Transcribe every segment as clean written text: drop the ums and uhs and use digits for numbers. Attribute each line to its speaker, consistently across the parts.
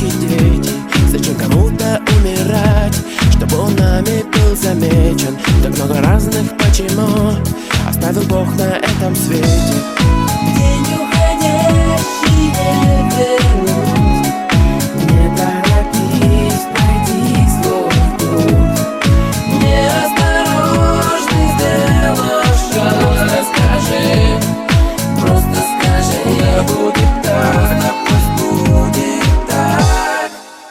Speaker 1: и дети. Зачем кому-то умирать, чтобы он нами был замечен? Так много разных почему оставил Бог на этом свете.
Speaker 2: День уходящий не вернуть. Не торопись, пройди свой путь. Неосторожный сделаешь шаг. Просто скажи, да будет так, да пусть будет так.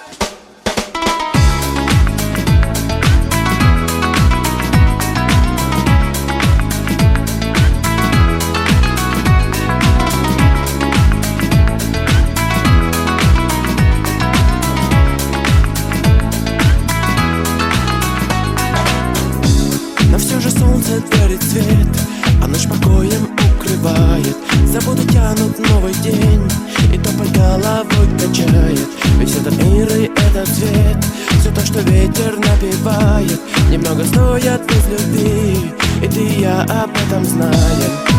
Speaker 1: Но все же солнце дарит свет, а ночь покоем укрывает. Забуду тянут новый день, и топот головой качает. Весь этот мир и этот свет, все то, что ветер напевает, немного стоят без любви, и ты и я об этом знаем.